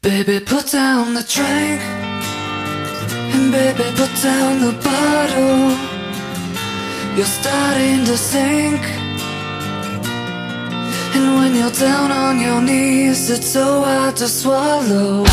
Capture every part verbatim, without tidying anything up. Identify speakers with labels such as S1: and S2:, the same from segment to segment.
S1: Baby, put down the drink, and baby, put down the bottle. You're starting to sink, and when you're down on your knees, it's so hard to swallow.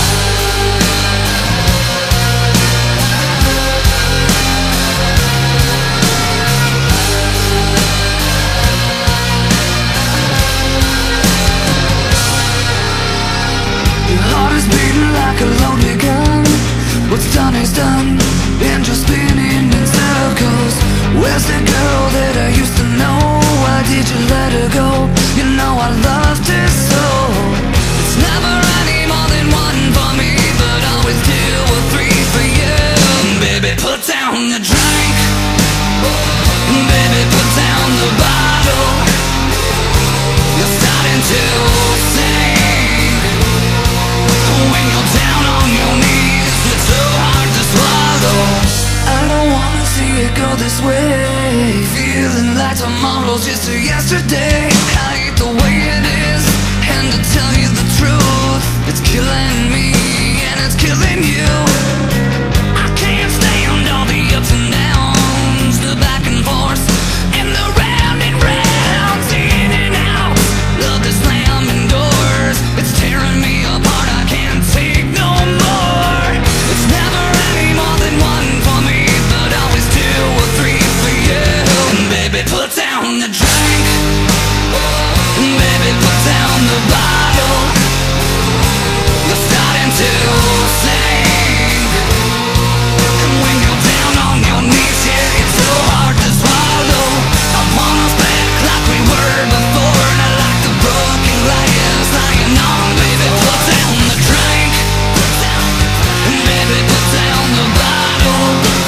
S1: Your heart is beating like a loaded gun. What's done is done, and you're spinning in circles. Where's the girl that I used to know? Why did you let her go? You know I loved her so. It's never any more than one for me, but always two or three for you. Baby, put down the drink, baby, put down the bottle. You're starting to sing. When you're down on your knees, it's so hard to swallow. I don't wanna see it go this way, feeling like tomorrow's just a yesterday. I hate the way it is, and to tell you the truth, it's killing me and it's killing you. I can't stand all the ups and downs, the back and forth, and the round and rounds, in and out. Love the slamming doors, it's tearing me apart. I can't take no more. It's never any more than one for me, but always two or three for you. Baby, put down the drink, baby, put down the bottle. You're starting to sing, and when you're down on your knees, yeah, it's so hard to swallow. I want us back like we were before, and I like the broken glass lying on. Baby, put down the drink, and baby, put down the bottle.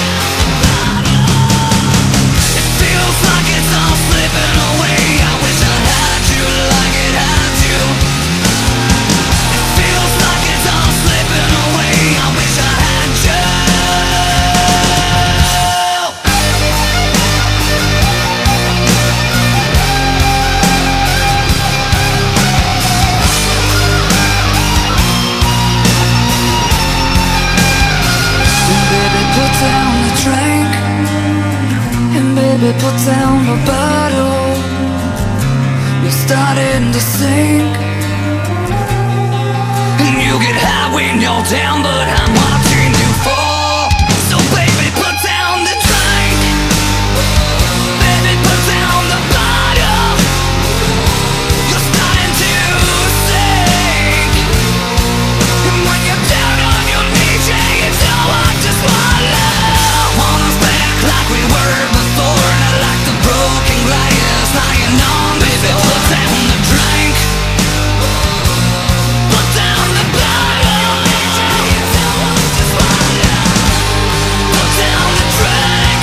S1: It feels like it's all slipping away. I wish I had you like it had you. It feels like it's all slipping away. I wish I had you. And baby, put down the drink, and baby, put down the bottle. You're starting to sink, and you get high when you're down, but I'm watching you fall. So baby, put down the drink, baby, put down the bottle. You're starting to sink, and when you're down on your knees, yeah, it's so hard to swallow. Want us back like we were before, and I like the broken glass lying on. Baby, put down the drink, put down the bottle. It's so hard to swallow. Put down the drink,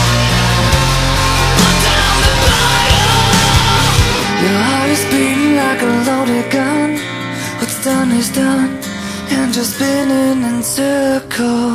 S1: put down the bottle. Your heart is beating like a loaded gun. What's done is done, and you're spinning in circles.